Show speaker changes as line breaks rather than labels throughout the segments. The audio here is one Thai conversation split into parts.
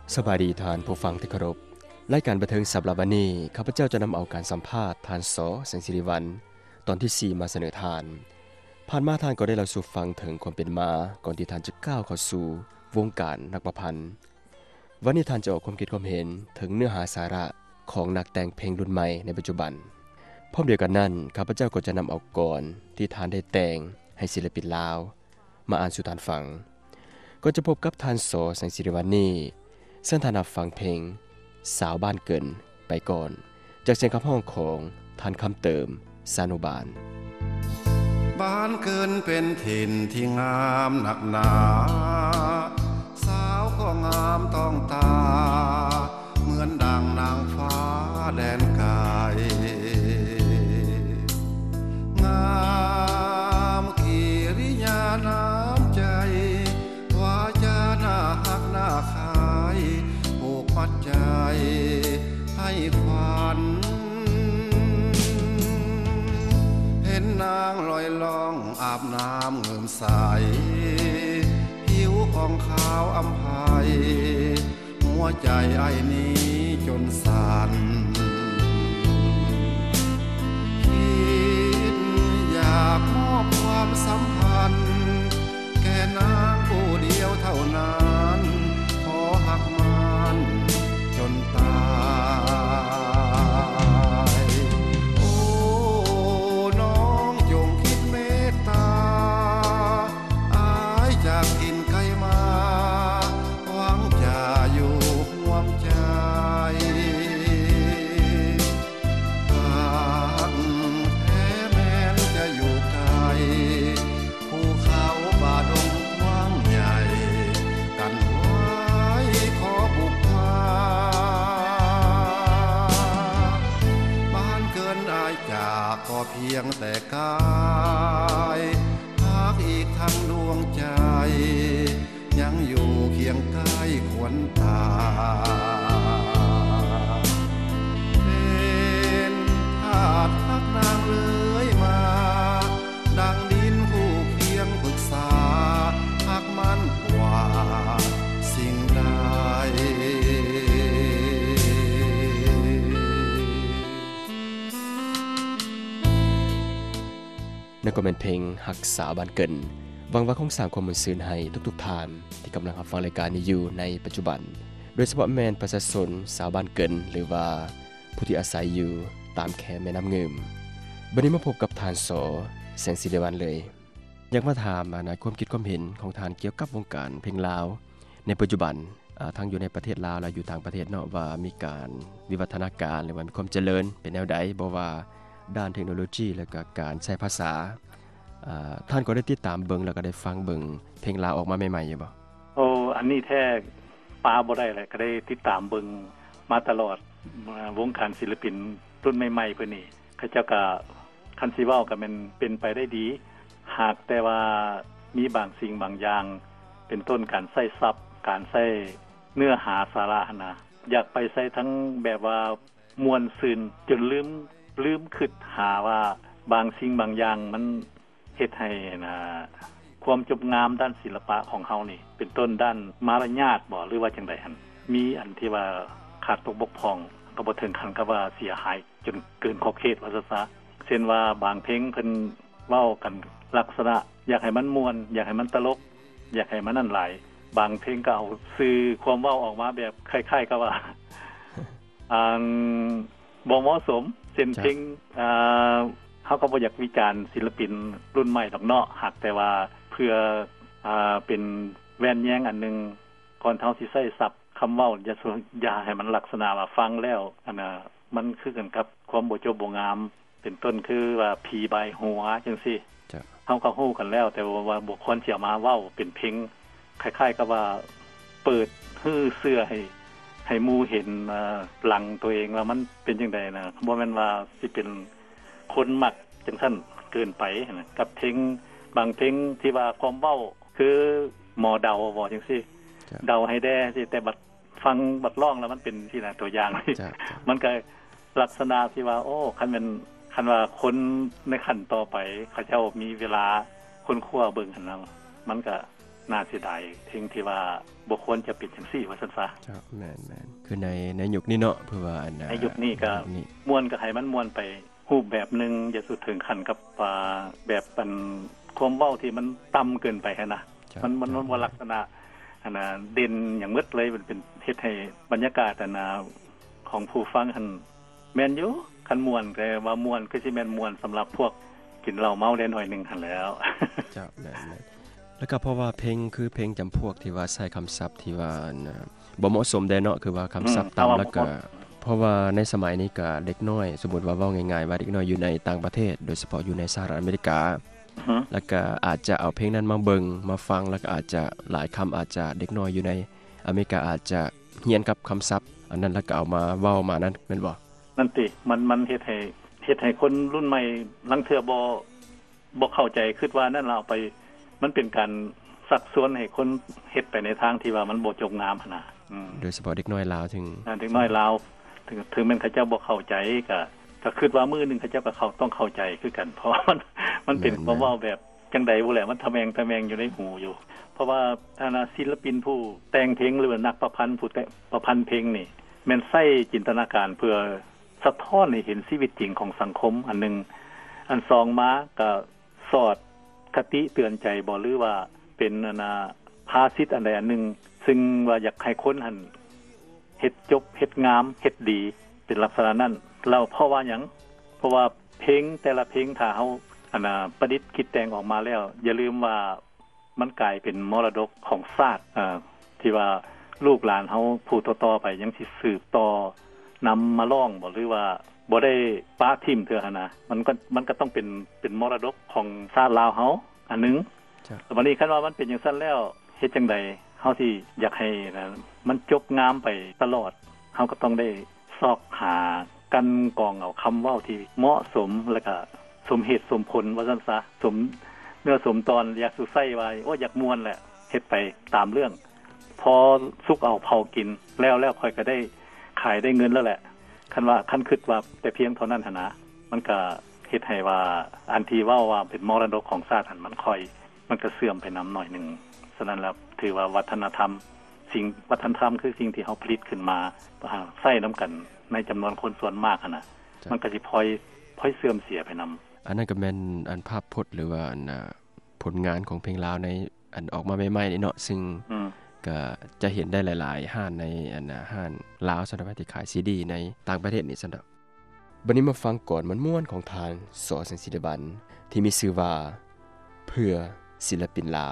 สวัสดีท่านผู้ฟังที่เคารพรายการบันเทิงสัปดาห์วันนี้ข้าพเจ้าจะนำเอาการสัมภาษณ์ท่านส.แสงสิริวัลย์ตอนที่4มาเสนอทานผ่านมาท่านก็ได้เล่าสู่ฟังถึงความเป็นมาก่อนที่ท่านจะก้าวเข้าสู่วงการนักประพันธ์วันนี้ท่านจะออกความคิดความเห็นถึงเนื้อหาสาระของนักแต่งเพลงรุ่นใหม่ในปัจจุบันพร้อมเดียวกันนั้นข้าพเจ้าก็จะนำเอากลที่ท่านได้แต่งให้ศิลปินลาวมาอ่านสู่ท่านฟังก็จะพบกับท่านส.แสงสิริวัลย์นี้ซึ่งท่านรับฟังเพลงสาวบ้านเกินไปก่อนจากเสียงคำห้องของท่านคำเติมสานุบาล
บ้านเกินเป็นถิ่นที่งามหนักหนาสาวก็งามต้องตาเหมือนดังนางฟ้าแดนไกลงามกิริยาน้ำใจวาจาหน้าหักหน้าขายผูกมัดใจให้ฝันเห็นนางลอยล่องอาบน้ำเงื่อมใสผิวของขาวอำไพหัวใจไอ้นี้จนสั่นคิดอยากมอบความสัมพันธ์แก่นางผู้เดียวเท่านั้นขอหักมันจนตายโอ้น้องจงคิดเมตตาอายจากถิ่นไกลมาหวังจะอยู่ร่วมใจหากแท้แม้นจะอยู่ไกลภูเขาป่าดงกว้างใหญ่กันไว้ขอบุกมาบ้านเกินอายจากก็เพียงแต่กายหากอีกทั้งดวงใจยังอยู่เคียงใกล้ขวัญตาเป็นทาสรักนางเลื้อยมาดังดินคู่เคียงปรึกษาหักมันกว่าสิ่งใด
นั่นก็เป็นเพลงหักสาวบ้านเกินหวังว่าคงสร้างความมวลซื่นให้ทุกๆท่านที่กำลังรับฟังรายการนี้อยู่ในปัจจุบันโดยเฉพาะแม่นประชาชนสาวบ้านเกินหรือว่าผู้ที่อาศัยอยู่ตามแคแม่น้ำเงิมบัดนี้มาพบกับท่านส.แสงสิริวัลย์เลยอยากมาถามนะความคิดความเห็นของท่านเกี่ยวกับวงการเพลงลาวในปัจจุบันทั้งอยู่ในประเทศลาวและอยู่ต่างประเทศเนาะว่ามีการวิวัฒนาการหรือว่ามีความเจริญเป็นแนวใดบ่ว่าด้านเทคโนโลยีและก็การใช้ภาษาท่านก็ได้ติดตามเบิ่งแล้วก็ได้ฟังเบิ่งเพลงลาวออกมาใหม่ๆอยู่บ่
อันนี้แท้ปาบ่ได้เลยก็ได้ติดตามเบิ่งมาตลอดวงการศิลปินรุ่นใหม่ๆเพิ่นนี่เขาเจ้าก็คันสิเว้าก็มันเป็นไปได้ดีหากแต่ว่ามีบางสิ่งบางอย่างเป็นต้นการใช้ศัพท์การใช้เนื้อหาสาระนะอยากไปใช้ทั้งแบบว่ามวลซื่นจนลืมคิดหาว่าบางสิ่งบางอย่างมันเฮ็ดให้ความจบงามด้านศิลปะของเฮานี่เป็นต้นด้านมารยาทบ่หรือว่าจังได๋หั่นมีอันที่ว่าขาดตกบกพร่องก็บ่ถึงขั้นกับว่าเสียหายจนเกินขอบเขตว่าซะเช่นว่าบางเพลงเพิ่นเว้ากันลักษณะอยากให้มันม่วนอยากให้มันตลกอยากให้มันนั่นหลายบางเพลงก็เอาสื่อความเว้าออกมาแบบคล้ายๆกับว่าบ่เหมาะสมเช่นเพลงเขาก็บ่อยากวิจารณ์ศิลปินรุ่นใหม่ดอกเนาะหากแต่ว่าเพื่อเป็นแว่นแย้งอันนึงก่อนเฮาสิใช้ศัพท์คำเว้าอย่าให้มันลักษณะว่าฟังแล้วอันน่ะมันคือกันกับความบ่จบบ่งามเป็นต้นคือว่าผีบายหัวจังซี่เฮาก็ฮู้กันแล้วแต่ว่าบุคคลสิเอามาเว้าเป็นเพลงคล้ายๆกับว่าเปิดฮื้อเสื้อให้หมู่เห็นหลังตัวเองว่ามันเป็นจังได๋นะบ่แม่นว่าสิเป็นคนมักจังซั่นเกินไปนะกับเพลงบางเพลงที่ว่าความเว้าคือหมอเดาบ่จังซี่เดาให้แด่สิแต่บัดฟังบัดร้องแล้วมันเป็นที่น่ะตัวอย่างมันก็ลักษณะที่ว่าโอ้คันว่าคนในขั้นต่อไปเขาเจ้ามีเวลาค้นคว้าเบิ่งหั่นน่ะมันก็น่าเสียดายถึงที่ว่าบ่ควรจะเป็นจังซี่ว่าซั่นซะ
ครับแม่นๆคือในยุคนี้เนาะเพื่อว่าอัน
ในยุคนี้ก็ม่วนก็ให้มันม่วนไปรูปแบบนึงอย่าสุดถึงขั้นกับแบบเป็นความเว้าที่มันต่ำเกินไปหั่นน่ะมันบ่ลักษณะอันน่ะเด่นอย่างมึดเลยมันเป็นเฮ็ดให้บรรยากาศอันน่ะของผู้ฟังหั่นแม่นอยู่คันม่วนแต่ว่าม่วนคือสิแม่นม่วนสำหรับพวกกินเหล้าเมาได้หน่อยนึงหั่นแล้ว
จ้ะแม่นๆแล้วก็เพราะว่าเพลงคือเพลงจำพวกที่ว่าใช้คำศัพท์ที่ว่าบ่เหมาะสมได้เนาะคือว่าคำศัพท์ต่ำแล้วก็เพราะว่าในสมัยนี้ก็เด็กน้อยสมมุติว่าเว้าง่ายๆว่าเด็กน้อยอยู่ในต่างประเทศโดยเฉพาะอยู่ในสหรัฐอเมริกาแล้วก็อาจจะเอาเพลงนั้นมาเบิ่งมาฟังแล้วก็อาจจะหลายคำอาจจะเด็กน้อยอยู่ในอเมริกาอาจจะเรียนกับคำศัพท์อันนั้นแล้วก็เอามาเว้ามานั้นแม่นบ่
นั่นติมันเฮ็ดให้คนรุ่นใหม่ลังเทื่อบ่เข้าใจคิดว่านั่นเราไปมันเป็นการสักส่วนให้คนเฮ็ดไปในทางที่ว่ามันบ่จงงามหั่นน่ะ
โดยเฉพาะเด็กน้อยลาวถึง
เด็กน้อยลาวถึงแม้นเขาเจ้าบ่เข้าใจก็คิดว่ามื้อนึงเขาเจ้าก็ต้องเข้าใจคือกันเพราะมันเป็นความเว้าแบบจังได๋บ่แหละมันทะแมงอยู่ในหูอยู่เพราะว่าศิลปินผู้แต่งเพลงหรือว่านักประพันธ์ผู้ประพันธ์เพลงนี่แม่นใช้จินตนาการเพื่อสะท้อนให้เห็นชีวิตจริงของสังคมอันนึงอัน2มาก็สอดคติเตือนใจบ่หรือว่าเป็นภาษิตอันใดอันนึงซึ่งว่าอยากให้คนหั่นเฮ็ดจบเฮ็ดงามเฮ็ดดีเป็นลักษณะนั้นแล้วเพราะว่าหยังเพราะว่าเพลงแต่ละเพลงถ้าเฮาประดิษฐ์คิดแต่งออกมาแล้วอย่าลืมว่ามันกลายเป็นมรดกของชาติที่ว่าลูกหลานเฮาผู้ต่อๆไปยังสิสืบต่อนำมาร้องบ่หรือว่าบ่ได้ป้าทิ่มเทื่อหั่นน่ะมันก็ต้องเป็นมรดกของชาติลาวเฮาอันนึงวันนี้คันว่ามันเป็นจังซั่นแล้วเฮ็ดจังได๋เฮาที่อยากให้มันจบงามไปตลอดเฮาก็ต้องได้ซอกหากันกองเอาคำเว้าที่เหมาะสมแล้วก็สมเหตุสมผลว่าซั่นซะสมเนื้อสมตอนอยากสุใส่ไว้อยากม่วนแหละเฮ็ดไปตามเรื่องพอสุกเอาเผากินแล้วค่อยก็ได้ขายได้เงินแล้วแหละคันคิดว่าแต่เพียงเท่านั้นหั่นนะมันก็เฮ็ดให้ว่าอันที่เว้าว่าเป็นมรดกของชาติหั่นมันก็เสื่อมไปนำหน่อยนึงฉะนั้นแล้วถือว่าวัฒนธรรมคือสิ่งที่เฮาผลิตขึ้นมาใช้นํากันในจํานวนคนส่วนมากหั่นน่ะมันก็สิพลอยเสื่อมเสียไปนํา
อันนั้นก็แม่นอันภาพพจน์หรือว่าผลงานของเพลงลาวในอันออกมาใหม่ๆนี่เนาะซึ่งก็จะเห็นได้หลายๆห้านในห้านลาวสำหรับที่ขายซีดีในต่างประเทศนี่ซั่นดอกบัดนี้มาฟังก่อนม่วนๆของทางส.แสงสิริวัลย์ที่มีชื่อว่าเพื่อศิลปินลาว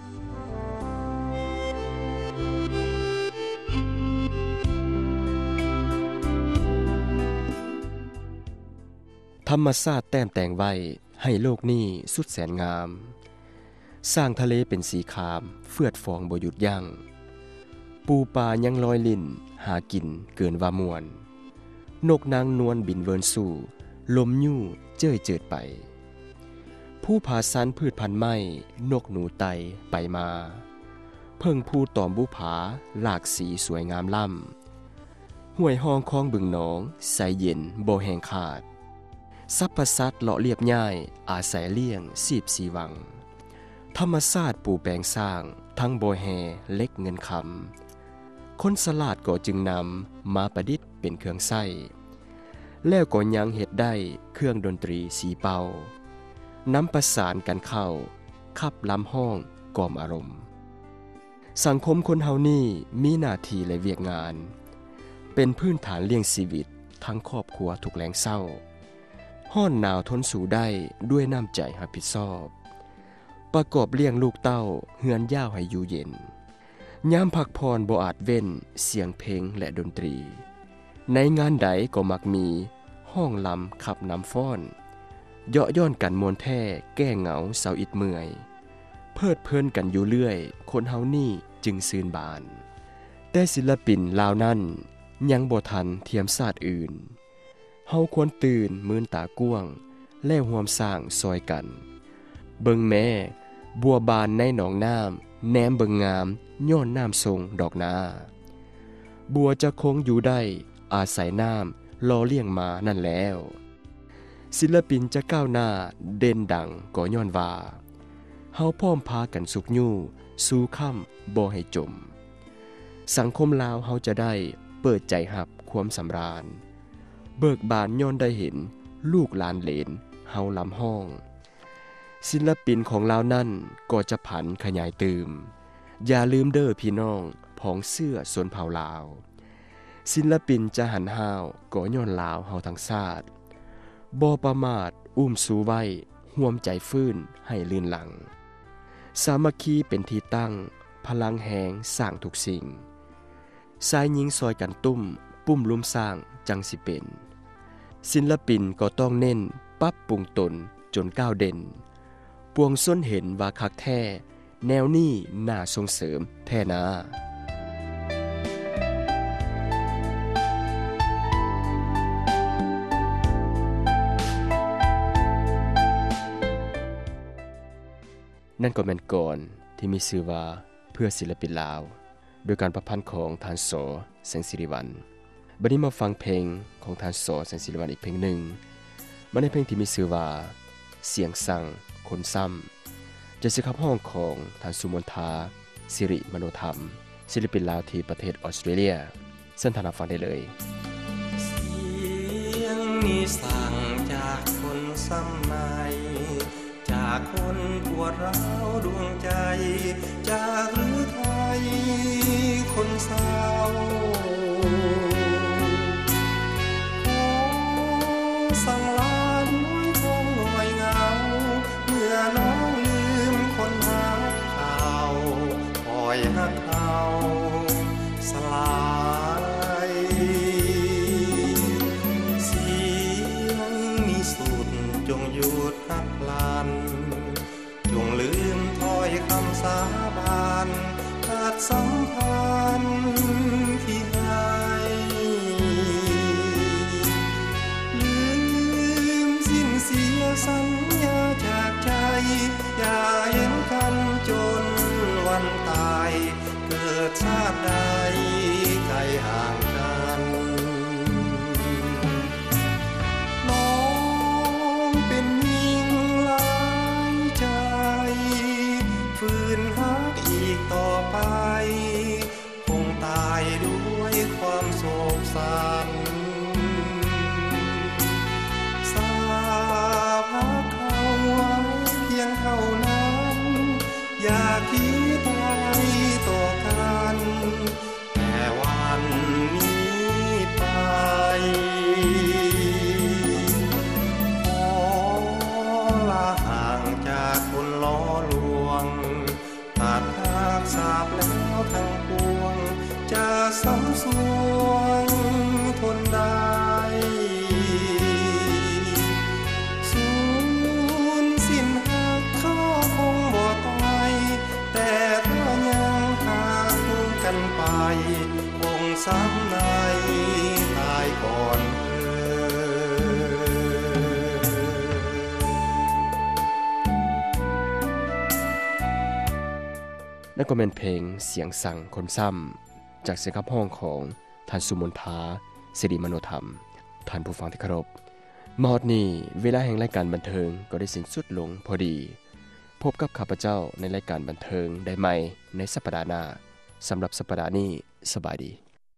ธรรมชาติแต้มแต่งไว้ให้โลกนี้สุดแสนงามสร้างทะเลเป็นสีครามเฟื่อดฟองบ่หยุดยั้งปูปลายังลอยลิ่นหากินเกินว่ามวลนกนางนวลบินเวินสู่ลมยู่เจ้ยเจิดไปผู้ผาสันพืชพันธุ์ไม้นกหนูไตไปมาเพิ่งผู้ตอมบุผาหลากสีสวยงามล่ำห้วยห้องคลองบึงหนองใสเย็นบ่แห้งขาดสรรพสัตว์เลาะเรียบง่ายอาศัยเลี้ยงสีบสีวังธรรมชาติปูแปลงสร้างทั้งบ่แฮเล็กเงินคำคนสลาดก็จึงนำมาประดิษฐ์เป็นเครื่องไส้แล้วก็ยังเฮ็ดได้เครื่องดนตรีสีเป่านำประสานกันเข้าขับลำห้องกล่อมอารมณ์สังคมคนเฮานี่มีหน้าที่และเวียกงานเป็นพื้นฐานเลี้ยงชีวิตทั้งครอบครัวทุกแรงเศร้าห้อนหนาวทนสู่ได้ด้วยน้ำใจรับผิดชอบประกอบเลี้ยงลูกเต้าเฮือนย่าวให้อยู่เย็นยามพักพรบ่อาจเว้นเสียงเพลงและดนตรีในงานใดก็มักมีห้องลำขับน้ำฟ้อนเยาะย้อนกันมวลแท้แก้เหงาเศร้าอิดเมื่อยเพิดเพลินกันอยู่เรื่อยคนเฮานี่จึงซื่นบานแต่ศิลปินลาวนั้นยังบ่ทันเทียมชาติอื่นเฮาควรตื่นมื่นตากว้างและร่วมสร้างซอยกันเบิ่งแม่บัวบานในหนองน้ำแนมเบิ่งงามย้อนน้ำทรงดอกนาบัวจะคงอยู่ได้อาศัยน้ำรอเลี้ยงมานั่นแล้วศิลปินจะก้าวหน้าเด่นดังก็ย้อนว่าเฮาพร้อมพากันสุกยู่สู้ค่ำบ่ให้จมสังคมลาวเฮาจะได้เปิดใจรับความสำราญเบิกบานย้อนได้เห็นลูกหลานเหลนเฮาลำห้องศิลปินของลาวนั่นก็จะผันขยายตืมอย่าลืมเด้อพี่น้องผองเสื้อสนเผ่าลาวศิลปินจะหันห้าวก็ย้อนลาวเฮาทั้งชาติบ่ประมาทอุ้มสู้ไว้ห่วมใจฟื้นให้ลื่นหลังสามัคคีเป็นที่ตั้งพลังแหงสร้างทุกสิ่งสายยิงซอยกันตุ้มปุ้มลุ่มสร้างจังสิเป็นศิลปินก็ต้องเน้นปรับปรุงตนจนก้าวเด่นปวงส้นเห็นว่าคักแท้แนวนี้น่าส่งเสริมแท้นานั่นก็แม่นก่อนที่มีชื่อว่าเพื่อศิลปินลาวโดยการประพันธ์ของทานโสแสงสิริวัลย์บัดนี้มาฟังเพลงของทานโสแสงสิริวัลย์อีกเพลงหนึ่งมาในเพลงที่มีชื่อว่าเสียงสั่งคนซ้ำจะสิขับห้องของทานสุมนทาสิริมโนธรรมศิลปินลาวที่ประเทศออสเตรเลียเชิญท่านรับฟังได้เลย
เสียงนี้สั่งจากคนซ้ำในจากคนปวดร้าวดวงใจจากหรือไทยคนเศร้าสั่งลาน้อยท้องหน่วยเงาเมื่อน้องลืมคนรักเขาปล่อยให้เขาสลายเสียงนี้สุดจงหยุดหักพลันจงลืมถ้อยคำสาบานขาดสัมพันธ์ที่ให้ลืมสิ้นเสียสัญญาจากใจอย่าเห็นกันจนวันตายเกิดชาติใดไกลห่างกันน้องเป็นหญิงหลายใจฝืนหักอีกต่อไปคงตายด้วยความโศกสันสาพักเขาไว้เพียงเท่านั้นอย่าคิดอะไรต่อกันแต่วันนี้ไปขอลาห่างจากคนล้อลวงขาดหักสาบแล้วทั้งปวงจะซ้ำสวงทนได้สูญสิ้นหักเขาคงบ่ตายแต่ถ้ายังห่างกันไปคงซ้ำในตายก่อน
นั่นก็เป็นเพลงเสียงสั่งคนซ้ำจากเสียงขับห้องของท่านสุมนทาสิริมโนธรรมท่านผู้ฟังที่เคารพมาฮอดนี้เวลาแห่งรายการบันเทิงก็ได้สิ้นสุดลงพอดีพบกับข้าพเจ้าในรายการบันเทิงได้ใหม่ในสัปดาห์หน้าสำหรับสัปดาห์นี้สบายดี